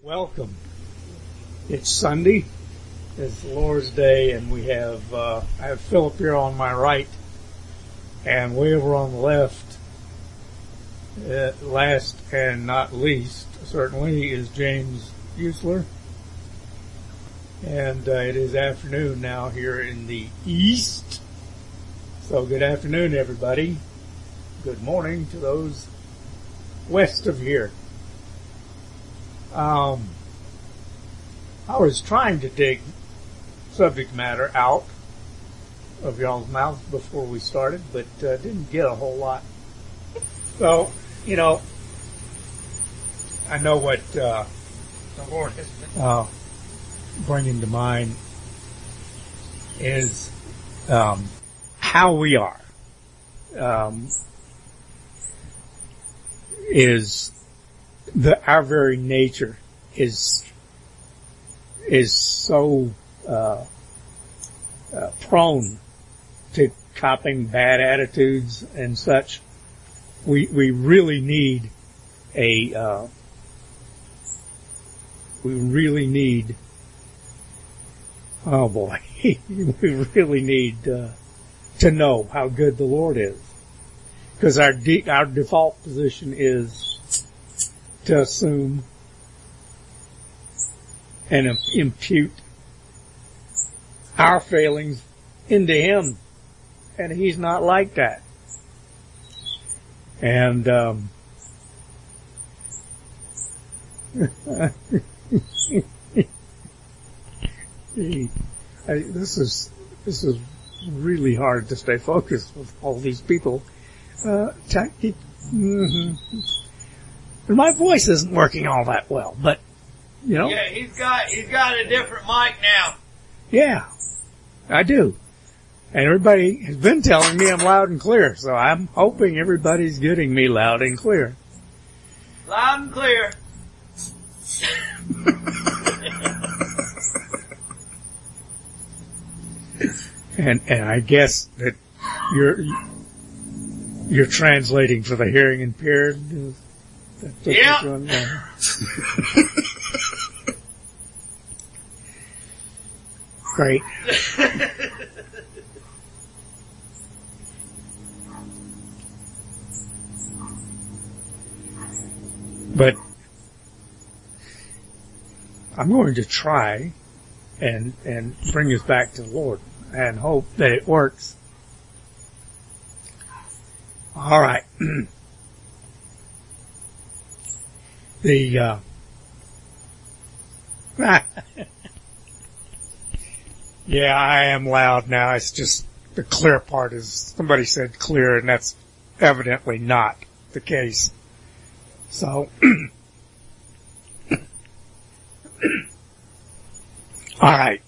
Welcome. It's Sunday. It's the Lord's Day, and we have I have Philip here on my right, and way over on the left, last and not least, certainly, is James Usler. And it is afternoon now here in the East. So good afternoon, everybody. Good morning to those west of here. I was trying to dig subject matter out of y'all's mouths before we started, but didn't get a whole lot. So, I know what the Lord has bringing to mind is how we are. Our very nature is so prone to copying bad attitudes and such. We really need oh boy, we really need to know how good the Lord is, because our default position is to assume and impute our failings into Him, and He's not like that. And this is really hard to stay focused with all these people. And my voice isn't working all that well, but Yeah, he's got a different mic now. Yeah, I do. And everybody has been telling me I'm loud and clear, so I'm hoping everybody's getting me loud and clear. Loud and clear. And I guess that you're translating for the hearing impaired. Yeah. Great. But I'm going to try and bring us back to the Lord and hope that it works. All right. Yeah, I am loud now. It's just the clear part is, somebody said clear, and that's evidently not the case. So, all right.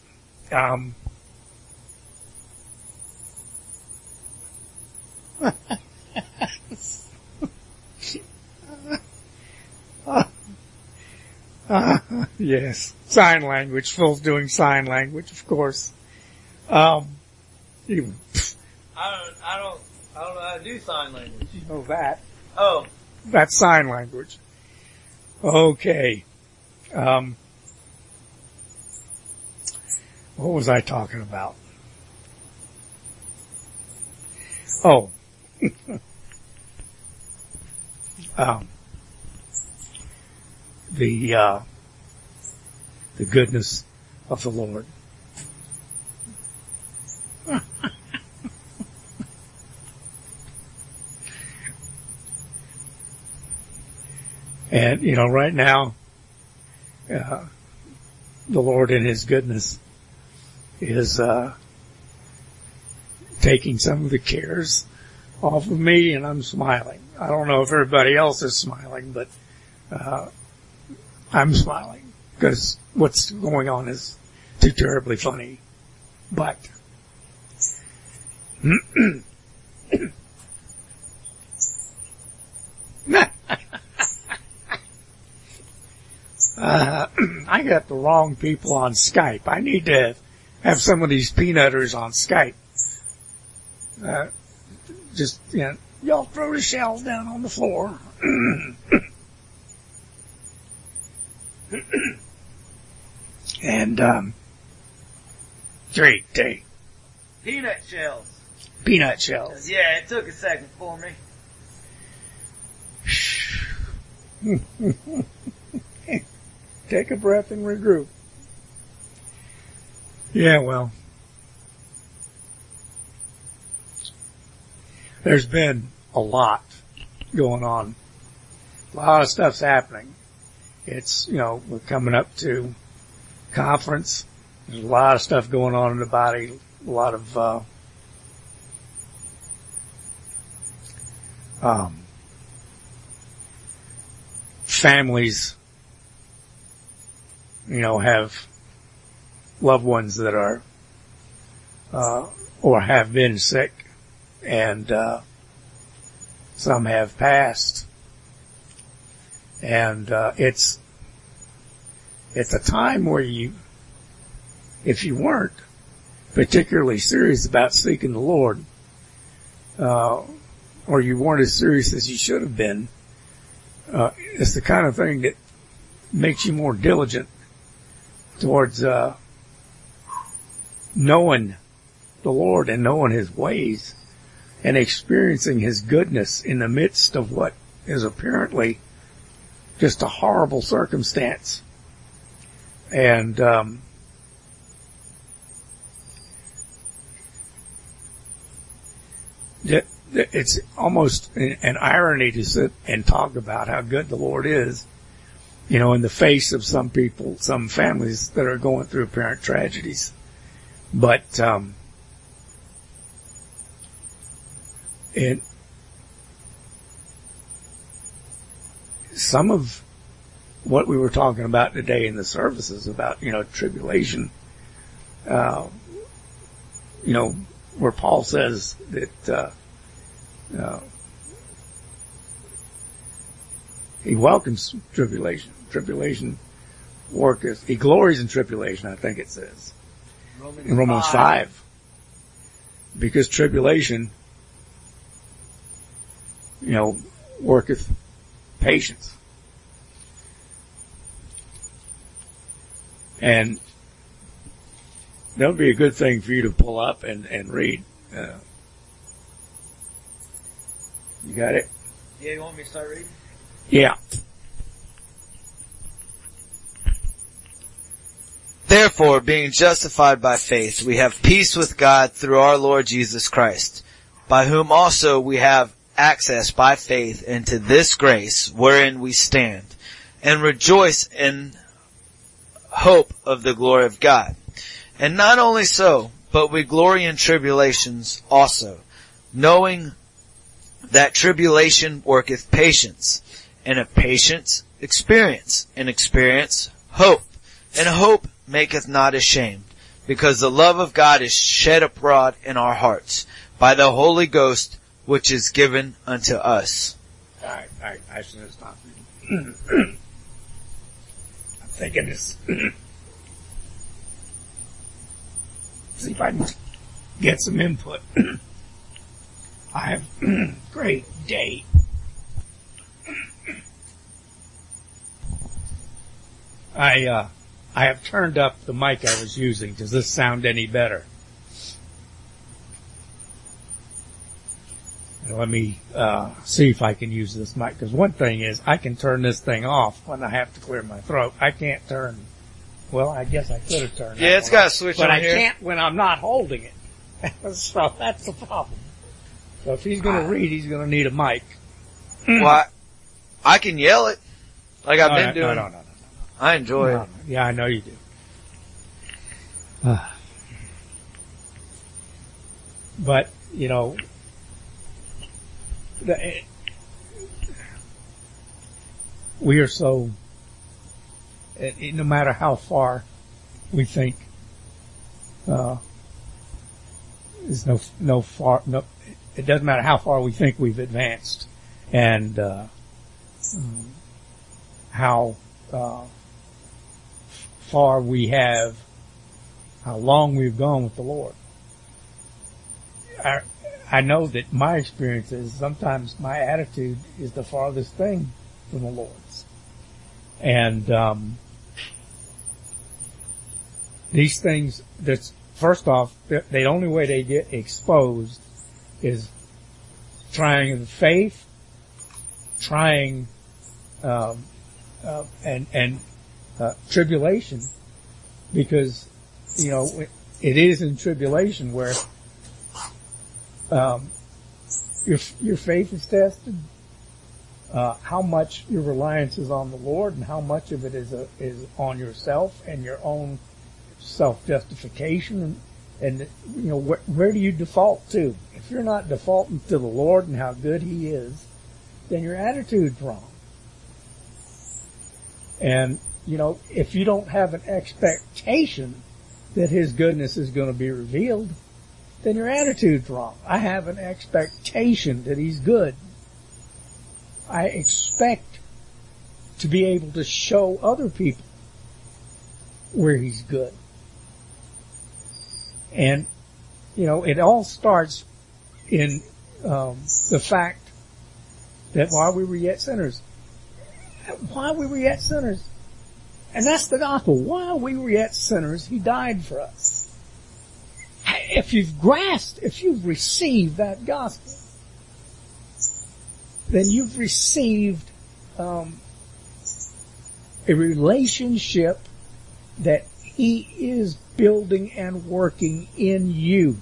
Yes, sign language. Phil's doing sign language, of course. I don't know how to do sign language. You know that. Oh. That's sign language. Okay. What was I talking about? Oh. The goodness of the Lord. And, right now, the Lord in His goodness is, taking some of the cares off of me, and I'm smiling. I don't know if everybody else is smiling, but, I'm smiling because what's going on is too terribly funny. But, I got the wrong people on Skype. I need to have some of these peanutters on Skype. Y'all throw the shells down on the floor. And, three, Peanut shells. peanut shells. Yeah, it took a second for me. Take a breath and regroup. Yeah, well, there's been a lot going on. A lot of stuff's happening. It's, we're coming up to conference. There's a lot of stuff going on in the body. A lot of, families, have loved ones that are, or have been sick, and, some have passed. And, it's a time where if you weren't particularly serious about seeking the Lord, or you weren't as serious as you should have been, it's the kind of thing that makes you more diligent towards, knowing the Lord and knowing His ways and experiencing His goodness in the midst of what is apparently just a horrible circumstance. And, it's almost an irony to sit and talk about how good the Lord is, in the face of some people, some families that are going through apparent tragedies. But, some of what we were talking about today in the services about, tribulation, where Paul says that, he welcomes tribulation. Tribulation worketh. He glories in tribulation, I think it says. In Romans 5. Because tribulation, worketh patience. And that would be a good thing for you to pull up and read. You got it? Yeah, you want me to start reading? Yeah. Therefore, being justified by faith, we have peace with God through our Lord Jesus Christ, by whom also we have access by faith into this grace wherein we stand, and rejoice in hope of the glory of God. And not only so, but we glory in tribulations also, knowing that tribulation worketh patience, and of patience experience, and experience hope, and hope maketh not ashamed, because the love of God is shed abroad in our hearts by the Holy Ghost, which is given unto us. Alright, I should have stopped reading. I'm thinking this. See if I can get some input. I have great day. I have turned up the mic I was using. Does this sound any better? Let me see if I can use this mic, because one thing is I can turn this thing off when I have to clear my throat. I can't turn. Well, I guess I could have turned. Yeah, it's got a switch on here, but I can't when I'm not holding it. So that's the problem. So if he's going to read, he's going to need a mic. Well, I can yell it, like I've been doing. No. I enjoy it. Yeah, I know you do. But, we are so, no matter how far we think, there's it doesn't matter how far we think we've advanced, and, how, far we have, how long we've gone with the Lord. I know that my experience is sometimes my attitude is the farthest thing from the Lord's. And, these things, that's, first off, the only way they get exposed is trying the faith, trying, tribulation, because, it is in tribulation where, your faith is tested, how much your reliance is on the Lord and how much of it is on yourself and your own self-justification, and where do you default to? If you're not defaulting to the Lord and how good He is, then your attitude's wrong. And, if you don't have an expectation that His goodness is going to be revealed, then your attitude's wrong. I have an expectation that He's good. I expect to be able to show other people where He's good. And, it all starts in the fact that while we were yet sinners, and that's the gospel, while we were yet sinners, He died for us. If you've received that gospel, then you've received a relationship that He is building and working in you.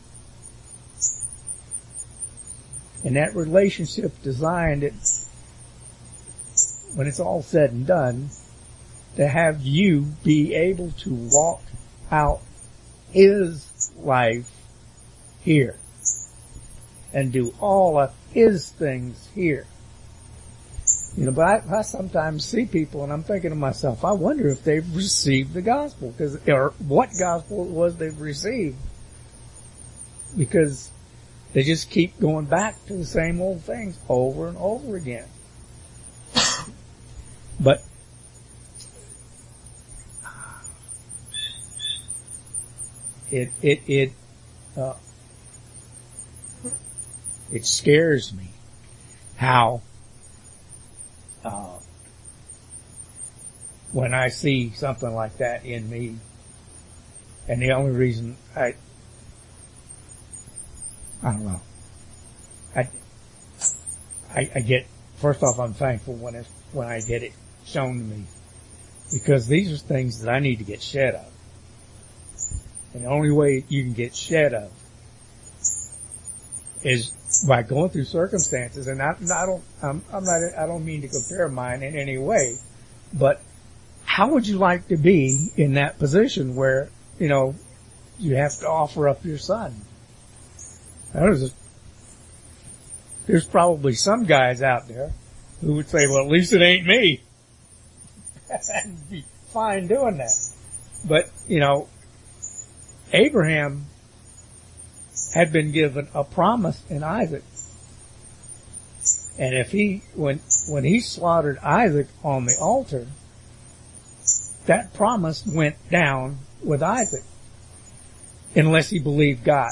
And that relationship designed it, when it's all said and done, to have you be able to walk out His life here and do all of His things here. But I sometimes see people and I'm thinking to myself, I wonder if they've received the gospel, or what gospel it was they've received, because they just keep going back to the same old things over and over again. But it scares me how when I see something like that in me, and the only reason I don't know, I get, first off, I'm thankful when I get it shown to me, because these are things that I need to get shed of. And the only way you can get shed of is by going through circumstances. And I don't mean to compare mine in any way, but how would you like to be in that position where, you have to offer up your son? There's probably some guys out there who would say, well, at least it ain't me. I'd be fine doing that. But, Abraham had been given a promise in Isaac. And if when he slaughtered Isaac on the altar, that promise went down with Isaac, unless he believed God.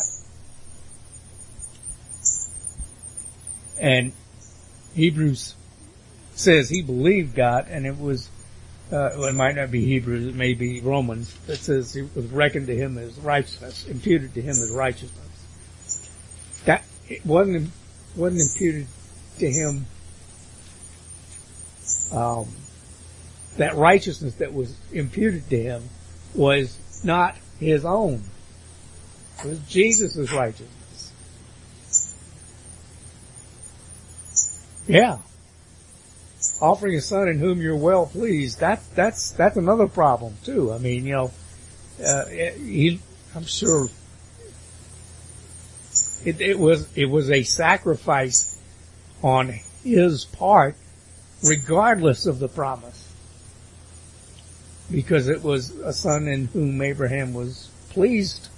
And Hebrews says he believed God, and it was, it might not be Hebrews, it may be Romans, that says it was reckoned to him as righteousness, imputed to him as righteousness. That, it wasn't imputed to him, that righteousness that was imputed to him was not his own. It was Jesus' righteousness. Yeah. Offering a son in whom you're well pleased, that's another problem too. I mean, I'm sure it was a sacrifice on his part, regardless of the promise, because it was a son in whom Abraham was pleased.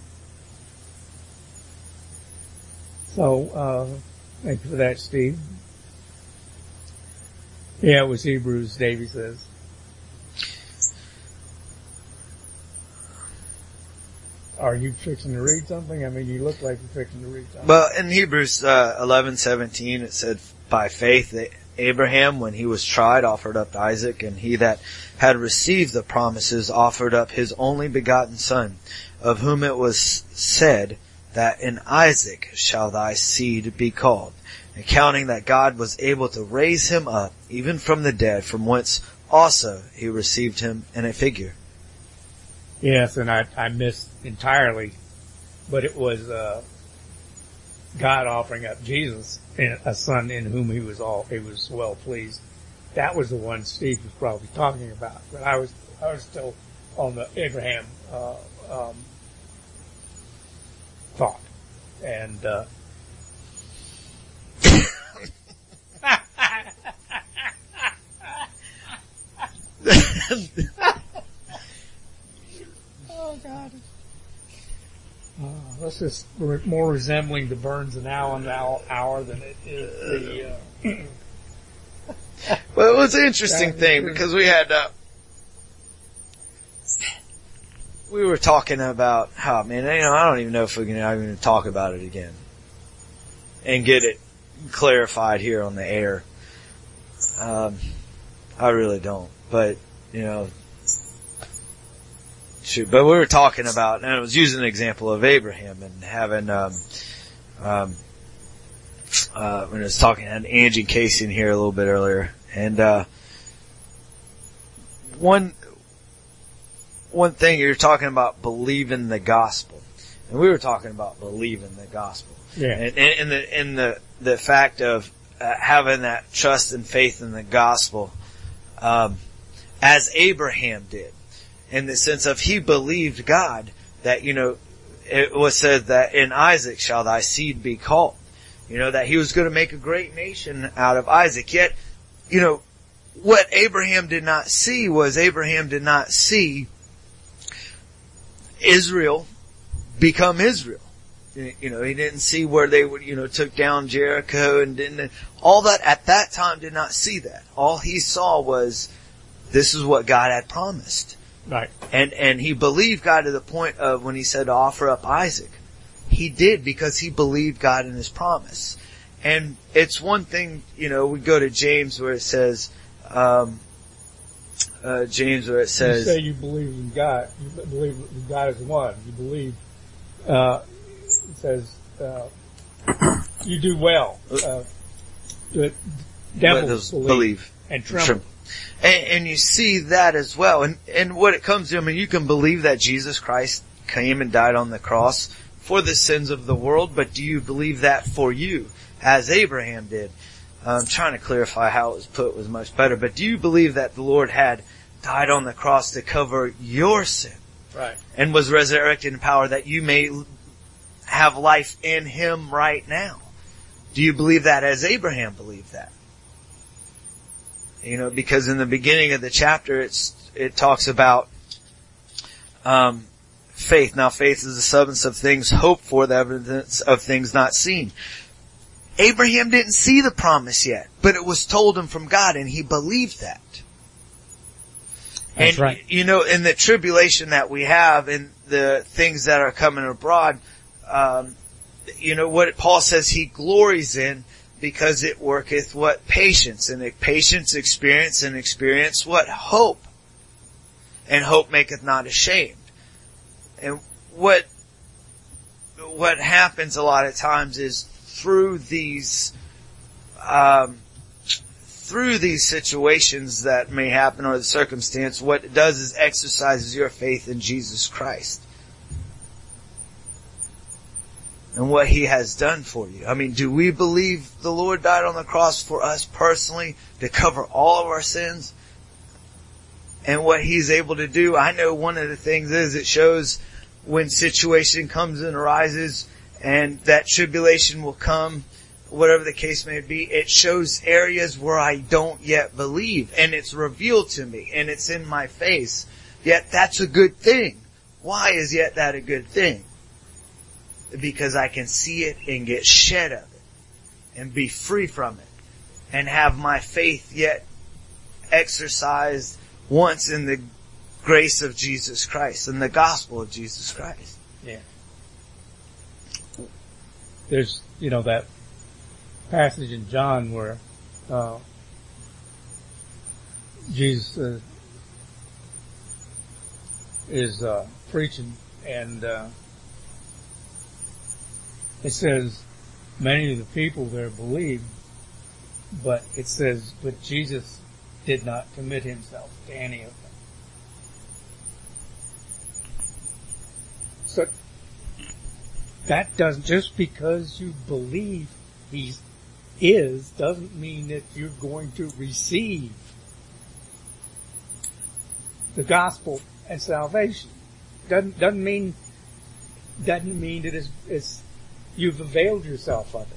So, thank you for that, Steve. Yeah, it was Hebrews, Davey says. Are you fixing to read something? I mean, you look like you're fixing to read something. Well, in Hebrews 11:17, it said, by faith Abraham, when he was tried, offered up Isaac, and he that had received the promises offered up his only begotten son, of whom it was said that in Isaac shall thy seed be called, accounting that God was able to raise him up even from the dead, from whence also he received him in a figure. Yes, and I missed entirely, but it was God offering up Jesus, a son in whom he was well pleased. That was the one Steve was probably talking about, but I was still on the Abraham thought, and oh God. This is more resembling the Burns and Allen hour than it is the. Well, it was an interesting thing because we had we were talking about how, man, I don't even know if we can even talk about it again and get it clarified here on the air. I really don't, but shoot. But we were talking about, and I was using an example of Abraham and having, when I was talking, I had Angie Casey in here a little bit earlier, and, one thing you're talking about believing the gospel, and we were talking about believing the gospel. Yeah. And the fact of, having that trust and faith in the gospel, as Abraham did. In the sense of he believed God that, it was said that in Isaac shall thy seed be called. That he was going to make a great nation out of Isaac. Yet, what Abraham did not see was Abraham did not see Israel become Israel. He didn't see where they would, took down Jericho and didn't, all that at that time did not see that. All he saw was this is what God had promised. Right. And he believed God to the point of when he said to offer up Isaac. He did because he believed God in his promise. And it's one thing, we go to James where it says, you say you believe in God, you believe God is one. You believe, it says, you do well. The devils believe and tremble. And you see that as well. And what it comes to, you can believe that Jesus Christ came and died on the cross for the sins of the world, but do you believe that for you, as Abraham did? I'm trying to clarify how it was put was much better, but do you believe that the Lord had died on the cross to cover your sin? Right. And was resurrected in power that you may have life in Him right now? Do you believe that as Abraham believed that? Because in the beginning of the chapter, it talks about, faith. Now faith is the substance of things hoped for, the evidence of things not seen. Abraham didn't see the promise yet, but it was told him from God and he believed that. That's right. In the tribulation that we have and the things that are coming abroad, what Paul says he glories in, because it worketh what? Patience. And patience experience, and experience what? Hope. And hope maketh not ashamed. And what happens a lot of times is through these situations that may happen or the circumstance, what it does is exercises your faith in Jesus Christ. And what He has done for you. Do we believe the Lord died on the cross for us personally to cover all of our sins? And what He's able to do, I know one of the things is it shows when situation comes and arises and that tribulation will come, whatever the case may be, it shows areas where I don't yet believe. And it's revealed to me and it's in my face. Yet that's a good thing. Why is yet that a good thing? Because I can see it and get shed of it and be free from it and have my faith yet exercised once in the grace of Jesus Christ and the gospel of Jesus Christ. Yeah. There's, that passage in John where, Jesus is preaching, and it says many of the people there believed, but it says, but Jesus did not commit himself to any of them. So that doesn't, just because you believe he is, doesn't mean that you're going to receive the gospel and salvation. Doesn't mean that it's you've availed yourself of it.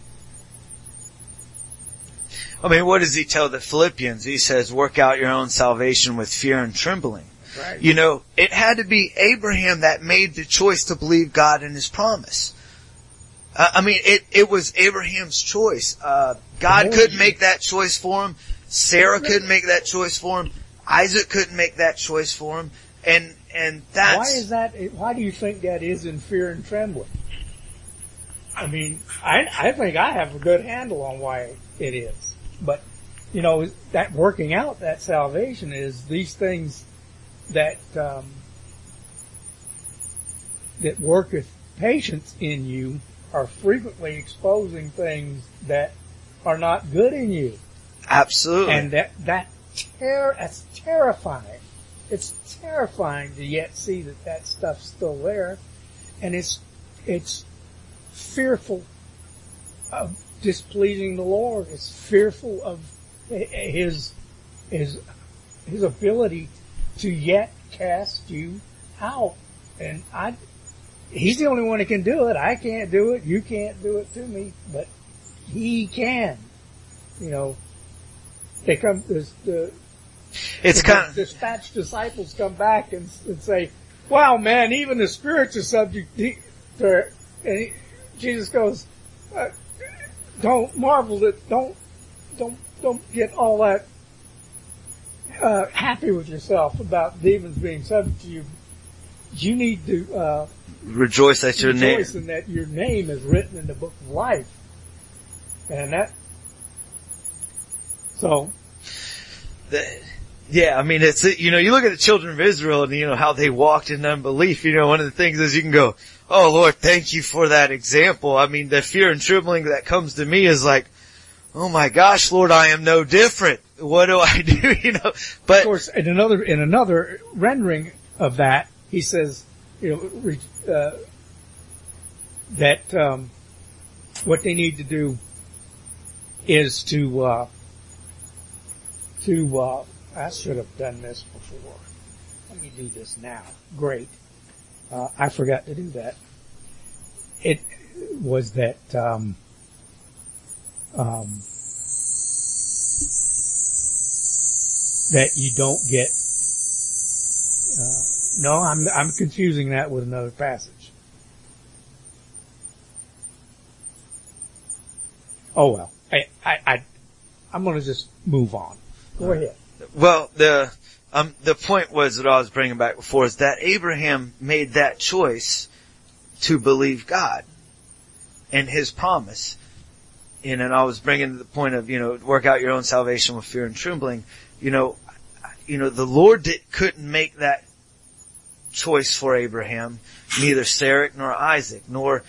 I mean, what does he tell the Philippians? He says, work out your own salvation with fear and trembling. Right. You know, it had to be Abraham that made the choice to believe God and his promise. I mean, it was Abraham's choice. God couldn't make that choice for him. Sarah couldn't make that choice for him. Isaac couldn't make that choice for him. And that's... Why is that? Why do you think that is in fear and trembling? I mean, I think I have a good handle on why it is. But, you know, that working out that salvation is these things that worketh patience in you are frequently exposing things that are not good in you. Absolutely. And that's terrifying. It's terrifying to yet see that stuff's still there. And it's fearful of displeasing the Lord. It's fearful of his ability to yet cast you out. And he's the only one that can do it. I can't do it. You can't do it to me, but he can. You know, the dispatched disciples come back and say, wow, man, even the spirits are subject to, and Jesus goes, don't marvel that, don't get all that, happy with yourself about demons being subject to you. You need to, rejoice that your name, in that your name is written in the book of life. And yeah, I mean, it's, you know, you look at the children of Israel and, you know, how they walked in unbelief. You know, one of the things is you can go, oh Lord, thank you for that example. I mean, the fear and trembling that comes to me is like, oh my gosh, Lord, I am no different. What do I do? You know, but of course, in another rendering of that, he says, you know, that what they need to do is to I should have done this before. Let me do this now. Great. I forgot to do that. It was that, that you don't get, no, I'm confusing that with another passage. Oh well. I'm gonna just move on. Go ahead. Well, the point was that I was bringing back before is that Abraham made that choice to believe God and his promise. And I was bringing the point of, you know, work out your own salvation with fear and trembling. You know, the Lord couldn't make that choice for Abraham, neither Sarah nor Isaac, nor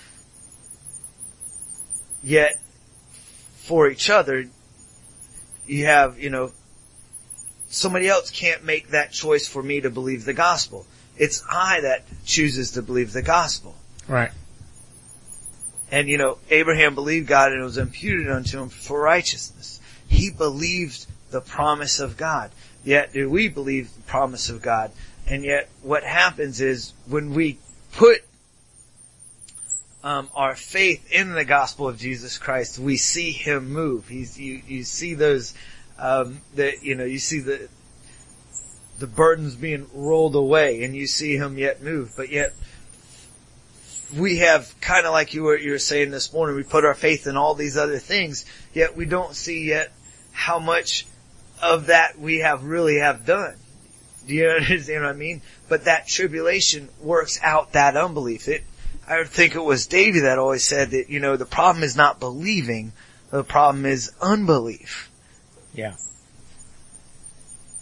yet for each other. You have, you know, somebody else can't make that choice for me to believe the gospel. It's I that chooses to believe the gospel. Right. And, you know, Abraham believed God and it was imputed unto him for righteousness. He believed the promise of God. Yet do we believe the promise of God? And yet what happens is when we put our faith in the gospel of Jesus Christ, we see him move. You see those, you see the burdens being rolled away and you see him yet move. But yet we have kind of like you were saying this morning, we put our faith in all these other things, yet we don't see yet how much of that we really have done. Do you understand what I mean? But that tribulation works out that unbelief. I think it was David that always said that, you know, the problem is not believing, the problem is unbelief. Yeah.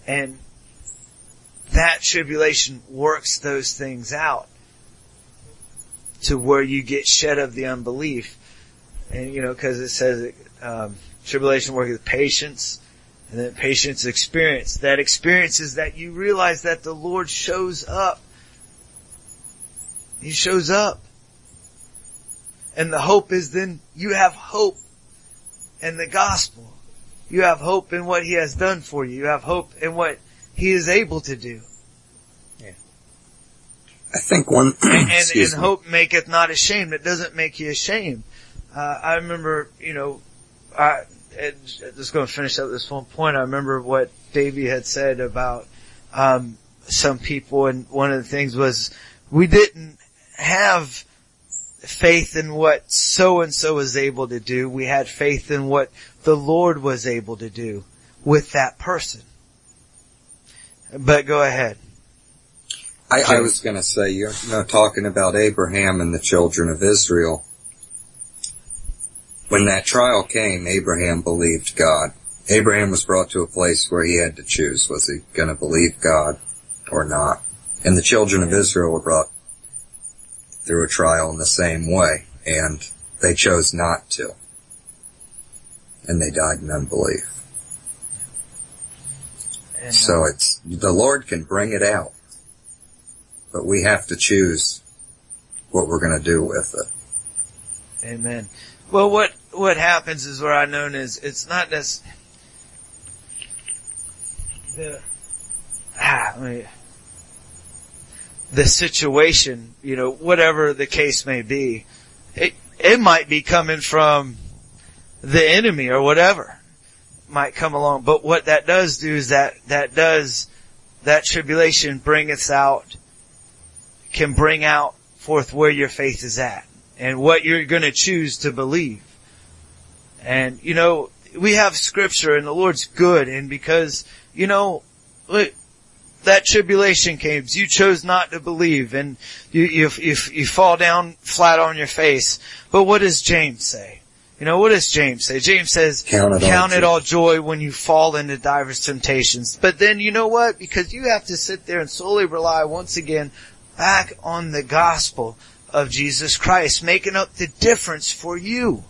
And that tribulation works those things out to where you get shed of the unbelief. And, cause it says, tribulation worketh patience, and then patience experience. That experience is that you realize that the Lord shows up. He shows up. And the hope is then you have hope in the gospel. You have hope in what He has done for you. You have hope in what He is able to do. Yeah. I think one, and hope maketh not ashamed. It doesn't make you ashamed. I remember, just going to finish up this one point. I remember what Davey had said about, some people, and one of the things was, we didn't have faith in what so-and-so was able to do. We had faith in what the Lord was able to do with that person. But go ahead. I was going to say, talking about Abraham and the children of Israel, when that trial came, Abraham believed God. Abraham was brought to a place where he had to choose. Was he going to believe God or not? And the children of Israel were brought through a trial in the same way, and they chose not to. And they died in unbelief. And, so the Lord can bring it out, but we have to choose what we're going to do with it. Amen. Well, what happens is what I know is it's not the situation, whatever the case may be, it might be coming from the enemy or whatever might come along. But what that does do is that tribulation can bring out forth where your faith is at and what you're going to choose to believe. And, we have scripture and the Lord's good, and because, look, that tribulation came, you chose not to believe, and you fall down flat on your face. But what does James say? What does James say? James says, count it all joy when you fall into diverse temptations. But then you know what? Because you have to sit there and solely rely once again back on the gospel of Jesus Christ, making up the difference for you.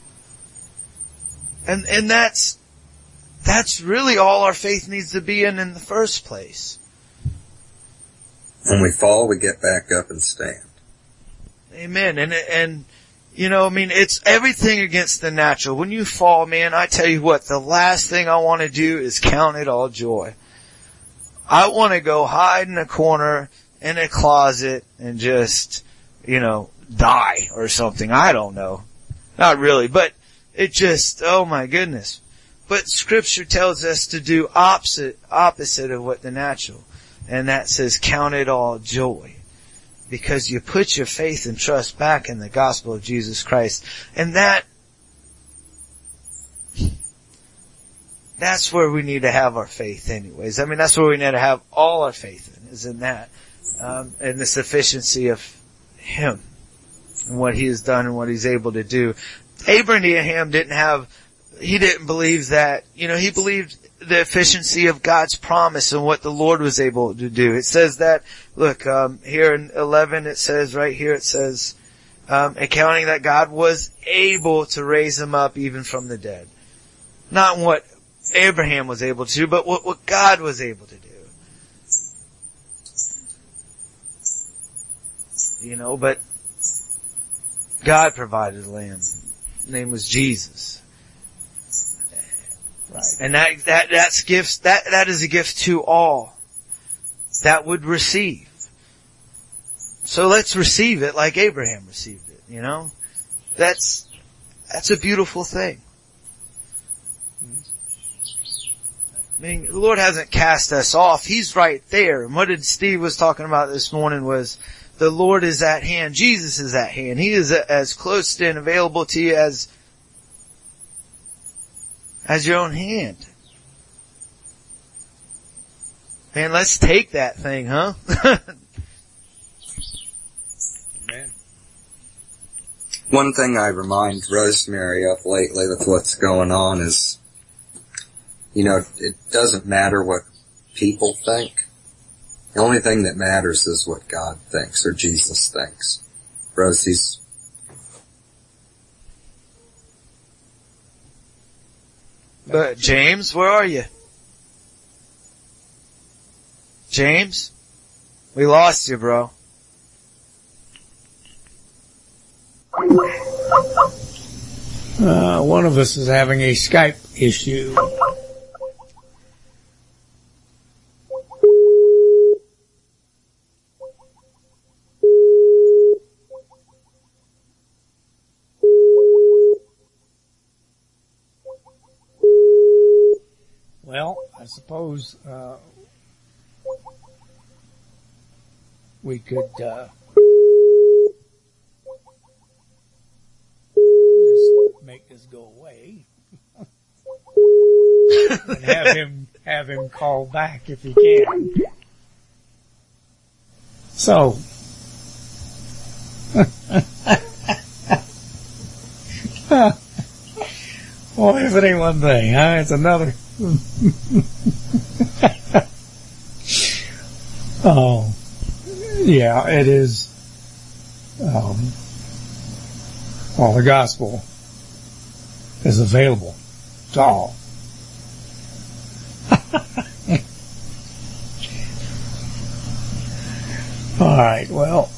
And that's really all our faith needs to be in the first place. When we fall, we get back up and stand. Amen. And it's everything against the natural. When you fall, man, I tell you what, the last thing I want to do is count it all joy. I want to go hide in a corner in a closet and just, die or something. I don't know. Not really, but it just, oh my goodness. But scripture tells us to do opposite of what the natural. And that says, count it all joy. Because you put your faith and trust back in the gospel of Jesus Christ. And that's where we need to have our faith anyways. That's where we need to have all our faith in, is in that. And the sufficiency of Him. And what He has done and what He's able to do. Abraham he didn't believe that, he believed the efficiency of God's promise and what the Lord was able to do. It says that, look, here in 11 it says, accounting that God was able to raise him up even from the dead. Not what Abraham was able to do, but what God was able to do. But God provided a lamb. His name was Jesus. Right. And that's gifts, that is a gift to all that would receive. So let's receive it like Abraham received it, That's a beautiful thing. The Lord hasn't cast us off. He's right there. And what did Steve was talking about this morning was the Lord is at hand. Jesus is at hand. He is as close and available to you as your own hand. Man, let's take that thing, huh? Amen. One thing I remind Rosemary of lately with what's going on is, it doesn't matter what people think. The only thing that matters is what God thinks or Jesus thinks. Rosie's. But James, where are you? James? We lost you, bro. One of us is having a Skype issue. Well, I suppose we could just make this go away and have him call back if he can. So well, if it ain't one thing, huh? It's another. Oh, yeah, it is. Well, the gospel is available to all. All right, well,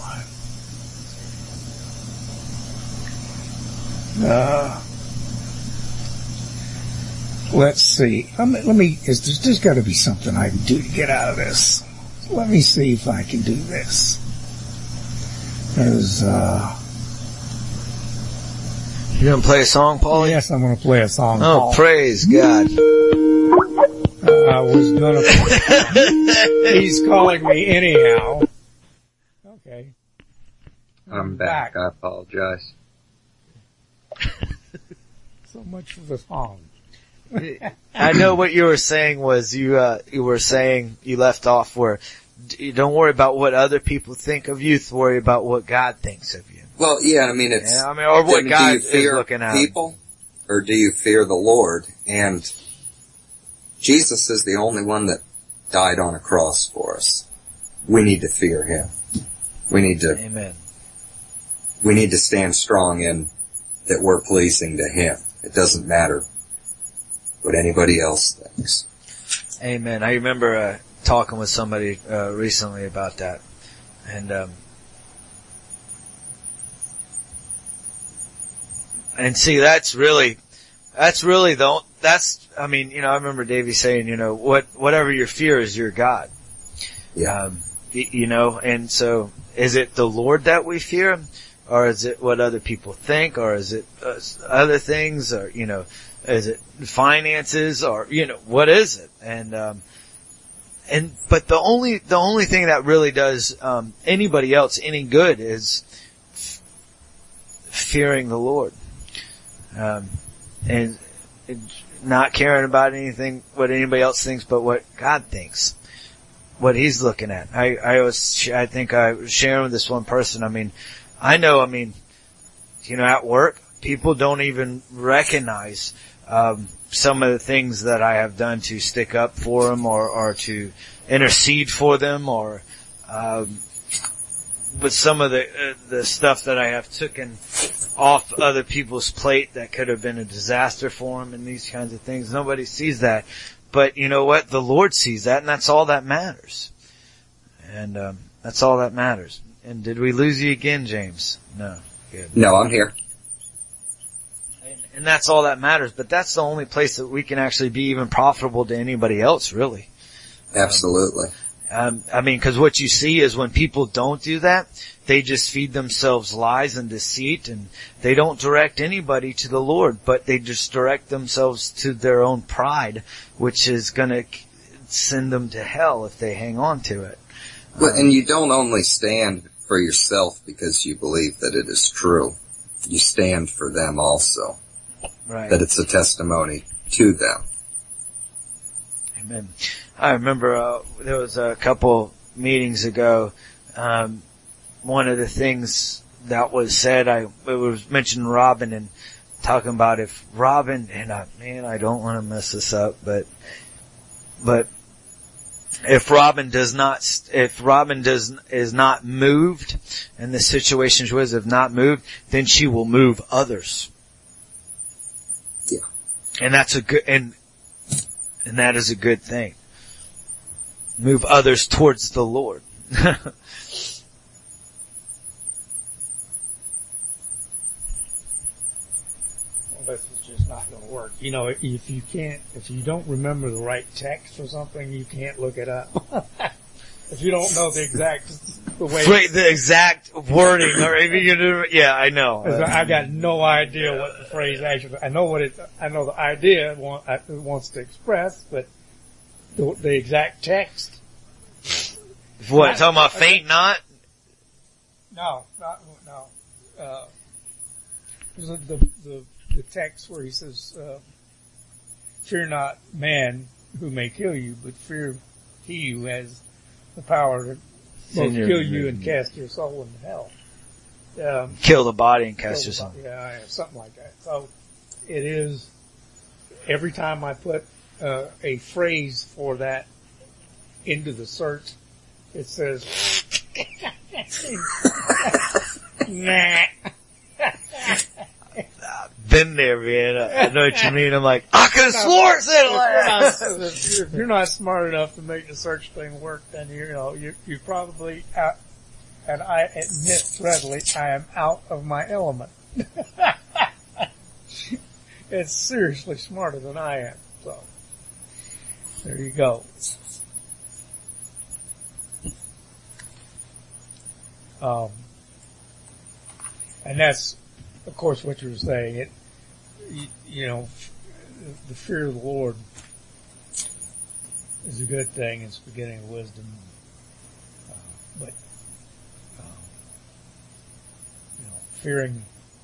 let's see. There's just got to be something I can do to get out of this. Let me see if I can do this. You gonna play a song, Paulie? Yes, I'm gonna play a song. Oh, Paul. praise God. I was gonna. He's calling me anyhow. Okay. I'm back. I apologize. So much for the song. I know what you were saying was you were saying you left off where you don't worry about what other people think of you, worry about what God thinks of you. Well, yeah, I mean, it's, or what God is looking at. Do you fear people, or do you fear the Lord? And Jesus is the only one that died on a cross for us. We need to fear Him. We need to, Amen. We need to stand strong in that we're pleasing to Him. It doesn't matter what anybody else thinks. Amen. I remember talking with somebody recently about that, and see, I remember Davey saying, whatever your fear is, your God. Yeah. And so is it the Lord that we fear, or is it what other people think, or is it other things, or, is it finances, or, what is it? But the only thing that really does, anybody else any good is fearing the Lord. And not caring about anything, what anybody else thinks, but what God thinks. What He's looking at. I think I was sharing with this one person, at work, people don't even recognize, some of the things that I have done to stick up for them or to intercede for them or, but some of the stuff that I have taken off other people's plate that could have been a disaster for them and these kinds of things. Nobody sees that. But you know what? The Lord sees that, and that's all that matters. And that's all that matters. And did we lose you again, James? No. Good. No, I'm here. And that's all that matters. But that's the only place that we can actually be even profitable to anybody else, really. Absolutely. Because what you see is when people don't do that, they just feed themselves lies and deceit, and they don't direct anybody to the Lord, but they just direct themselves to their own pride, which is going to send them to hell if they hang on to it. Well, and you don't only stand for yourself because you believe that it is true. You stand for them also. Right. That it's a testimony to them. Amen. I remember there was a couple meetings ago. One of the things that was said, it was mentioning Robin and talking about if Robin, and I don't want to mess this up, but If Robin is not moved, and the situation she was not moved, then she will move others. Yeah. And that's a good, and that is a good thing. Move others towards the Lord. This is just not going to work. You know, if you don't remember the right text or something, you can't look it up. If you don't know the exact wording, or even yeah, I know. I got no idea what the phrase actually. I know the idea it wants to express, but the exact text. What, talking about faint not? No. The text where he says, fear not man who may kill you, but fear he who has the power to both kill you and cast your soul into hell. Kill the body and cast your soul. Yeah, something like that. So it is, every time I put a phrase for that into the search, it says, nah. Been there, man. I know what you mean. I'm like, I could have swore it said it like that. If you're not smart enough to make the search thing work, then you probably out, and I admit readily, I am out of my element. It's seriously smarter than I am. So, there you go. And that's, of course, what you were saying. The fear of the Lord is a good thing. It's the beginning of wisdom. But fearing,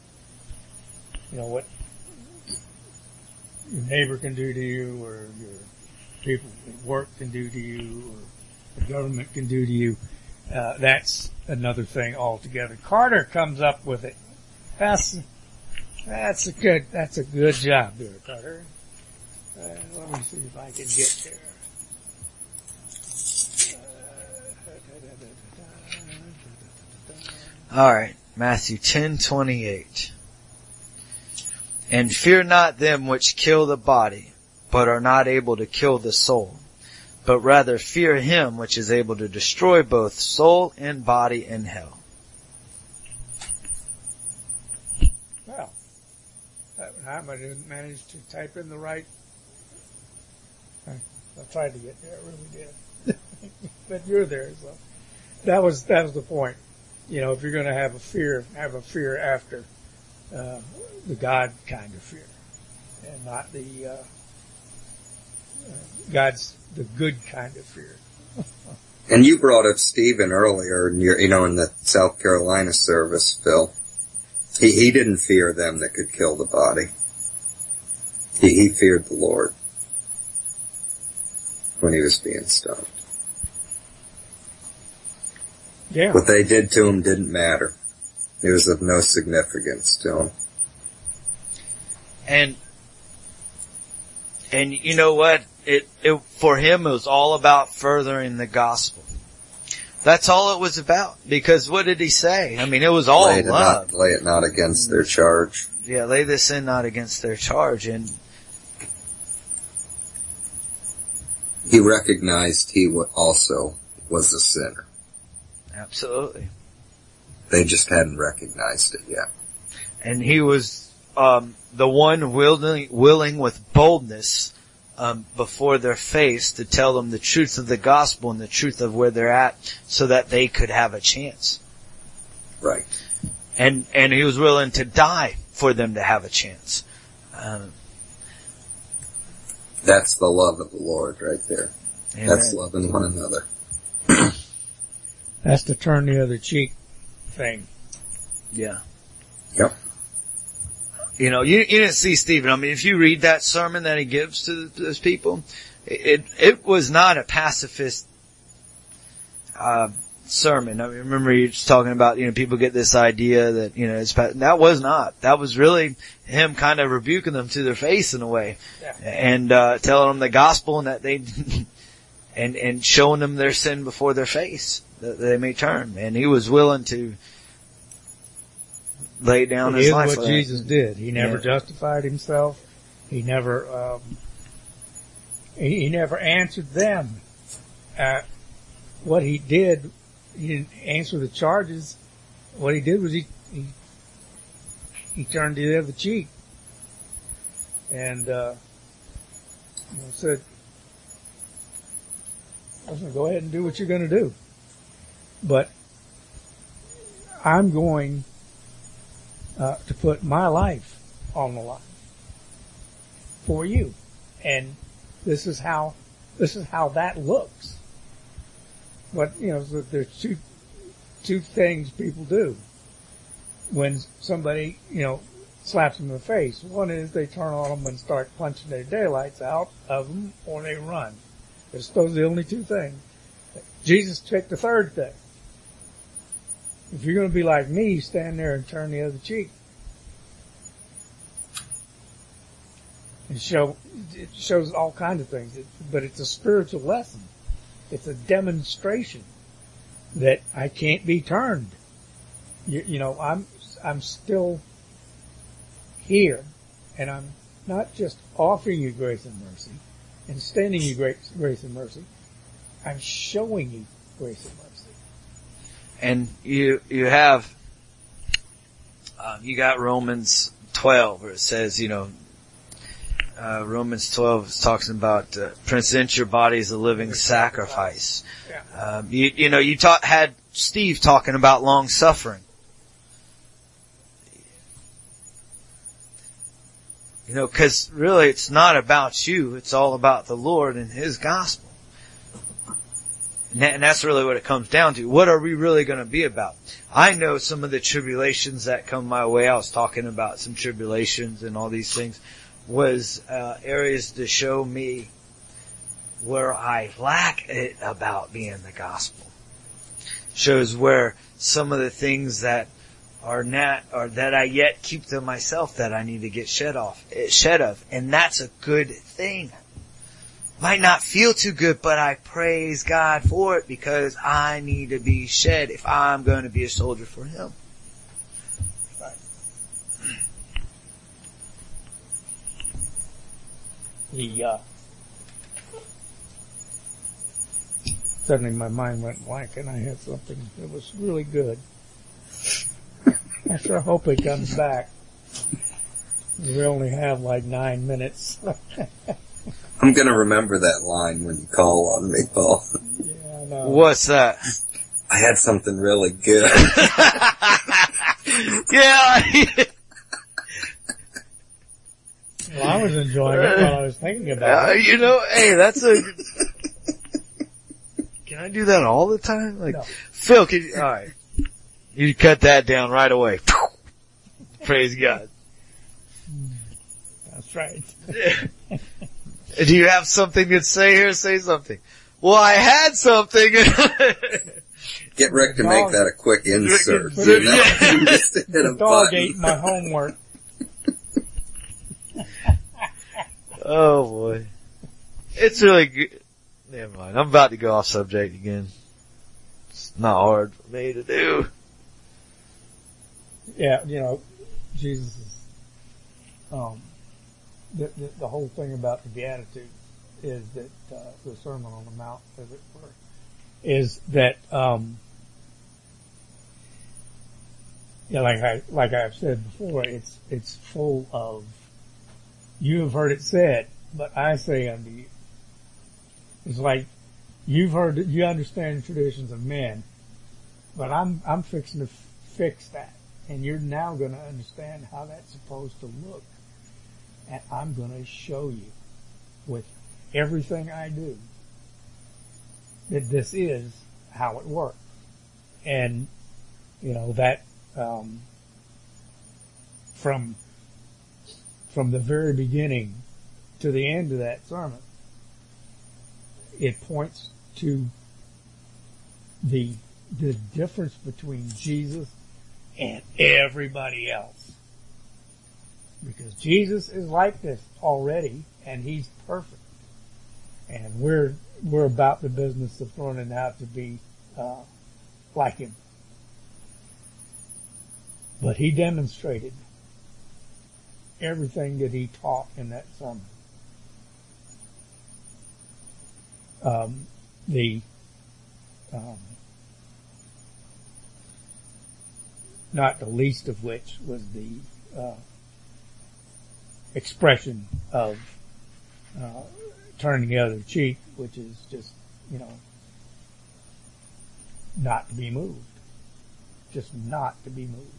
what your neighbor can do to you, or your people at work can do to you, or the government can do to you, that's another thing altogether. Carter comes up with it. That's a good job there, Carter. Let me see if I can get there. Alright, Matthew 10:28. And fear not them which kill the body, but are not able to kill the soul, but rather fear him which is able to destroy both soul and body in hell. Well, I didn't manage to type in the right. I tried to get there, I really did. But you're there, so that was the point. If you're going to have a fear after the God kind of fear, and not the God's the good kind of fear. And you brought up Stephen earlier, in the South Carolina service, Phil. He didn't fear them that could kill the body. He feared the Lord when he was being stoned. Yeah. What they did to him didn't matter. It was of no significance to him. And you know what? It for him, it was all about furthering the gospel. That's all it was about. Because what did he say? I mean, it was all love. Lay it not against their charge. Yeah, lay the sin not against their charge. And he recognized he also was a sinner. Absolutely. They just hadn't recognized it yet. And he was the one willing with boldness before their face to tell them the truth of the gospel and the truth of where they're at, so that they could have a chance. Right. And he was willing to die for them to have a chance. That's the love of the Lord right there. Amen. That's loving one another. That's the turn the other cheek thing. Yeah. Yep. You didn't see Stephen. I mean, if you read that sermon that he gives to those people, it was not a pacifist sermon. I mean, remember he was talking about, people get this idea that, that was not. That was really him kind of rebuking them to their face in a way. Yeah. And telling them the gospel, and that and showing them their sin before their face, that they may turn. And he was willing to lay down his life. It is for what that. Jesus did. He never justified himself. He never, he never answered them. What he did, he didn't answer the charges. What he did was he turned the other cheek and, said, "Listen, go ahead and do what you're going to do. But I'm going to put my life on the line for you." And this is how that looks. But, so there's two things people do when somebody, slaps them in the face. One is they turn on them and start punching their daylights out of them, or they run. Those are the only two things. Jesus picked the third thing. If you're going to be like me, stand there and turn the other cheek. And it shows all kinds of things, but it's a spiritual lesson. It's a demonstration that I can't be turned. I'm still here, and I'm not just offering you grace and mercy and extending you grace and mercy. I'm showing you grace and mercy. And you have, you got Romans 12 where it says, Romans 12 talks about, present your body as a living sacrifice. You had Steve talking about long suffering. Cause really it's not about you, it's all about the Lord and His gospel. And that's really what it comes down to. What are we really going to be about? I know some of the tribulations that come my way. I was talking about some tribulations and all these things was areas to show me where I lack it about being the gospel. Shows where some of the things that are not, or that I yet keep to myself that I need to get shed of. And that's a good thing. Might not feel too good, but I praise God for it because I need to be shed if I'm going to be a soldier for Him. Suddenly my mind went blank and I had something that was really good. I sure hope it comes back. We only have like 9 minutes. I'm gonna remember that line when you call on me, Paul. Yeah, I know. What's that? I had something really good. Yeah. Well, I was enjoying it while I was thinking about it. Hey, that's a... Can I do that all the time? No. Phil, alright. You cut that down right away. Praise God. That's right. Do you have something to say here? Say something. Well, I had something. Get Rick to make that a quick insert. Just hit a Dog button. ate my homework. Oh boy. It's really good. Never mind. I'm about to go off subject again. It's not hard for me to do. Yeah, Jesus is, the whole thing about the Beatitudes is that, the Sermon on the Mount, as it were, is that, like I've said before, it's full of, you have heard it said, but I say unto you. It's like, you understand the traditions of men, but I'm fixing to fix that. And you're now going to understand how that's supposed to look. And I'm going to show you with everything I do that this is how it works. And, that, from the very beginning to the end of that sermon, it points to the difference between Jesus and everybody else. Because Jesus is like this already, and He's perfect. And we're we're about the business of learning how to be like him. But he demonstrated everything that he taught in that sermon. Not the least of which was the expression of turning the other cheek, which is just, not to be moved. Just not to be moved.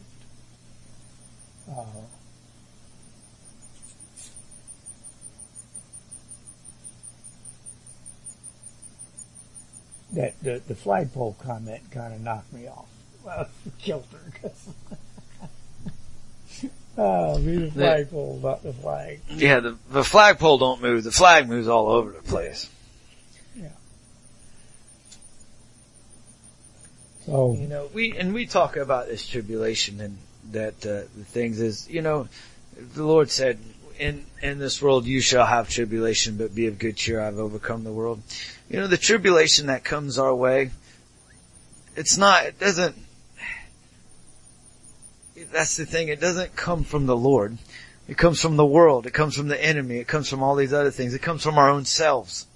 That the flagpole comment kind of knocked me off. Well, kilter. Be the flagpole, not the flag. Yeah, the flagpole don't move. The flag moves all over the place. Yeah. So we talk about this tribulation and that the things is, the Lord said, in this world you shall have tribulation, but be of good cheer, I've overcome the world. The tribulation that comes our way, that's the thing, it doesn't come from the Lord. It comes from the world. It comes from the enemy. It comes from all these other things. It comes from our own selves.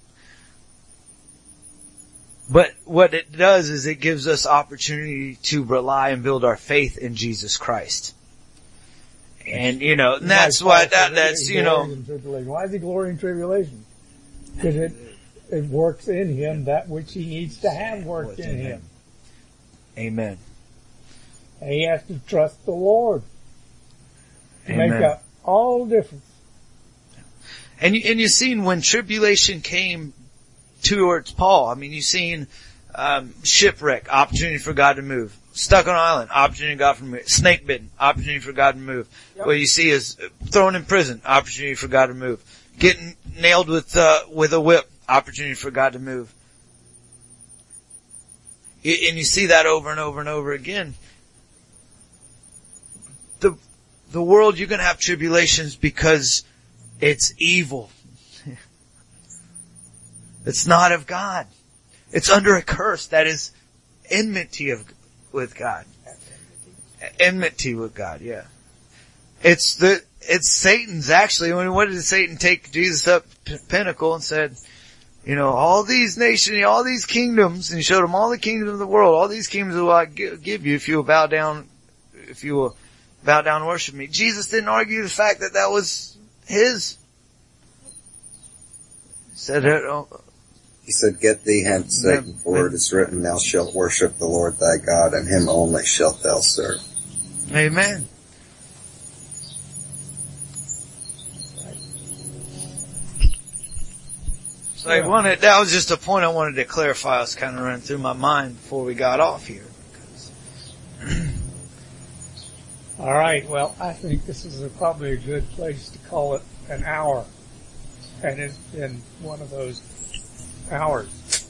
But what it does is it gives us opportunity to rely and build our faith in Jesus Christ. And, and that's why that's. Why is he glorying in tribulation? Because it works in him that which he needs to have worked in him. Amen. And he has to trust the Lord to Amen. make up all the difference. And you've seen when tribulation came towards Paul, you've seen shipwreck, opportunity for God to move. Stuck on an island, opportunity for God to move. Snake bitten, opportunity for God to move. Yep. What you see is thrown in prison, opportunity for God to move. Getting nailed with a whip, opportunity for God to move. And you see that over and over and over again. The world, you're going to have tribulations because it's evil. It's not of God. It's under a curse that is enmity with God. Enmity with God, yeah. It's Satan's actually. What did Satan take Jesus up to the pinnacle and said, all these nations, all these kingdoms, and he showed him all the kingdoms of the world, all these kingdoms will I give you if you will bow down, and worship me. Jesus didn't argue the fact that was his. He said, get thee hence, Satan, for it is written, thou shalt worship the Lord thy God, and him only shalt thou serve. Amen. So that was just a point I wanted to clarify. I was kind of running through my mind before we got off here. All right. Well, I think this is probably a good place to call it an hour. And it's been one of those hours.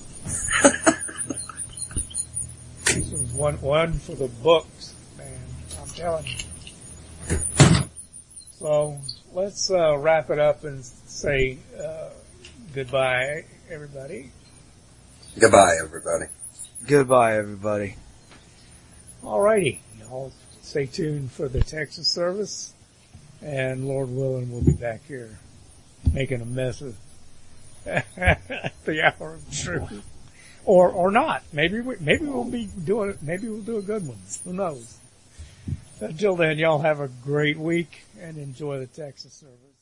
This was one for the books, man. I'm telling you. So let's wrap it up and say goodbye, everybody. Goodbye, everybody. Goodbye, everybody. All righty. Y'all stay tuned for the Texas service. And Lord willing, we'll be back here making a mess of the hour of truth. Or not. Maybe we'll be doing it. Maybe we'll do a good one. Who knows? Until then, y'all have a great week and enjoy the Texas service.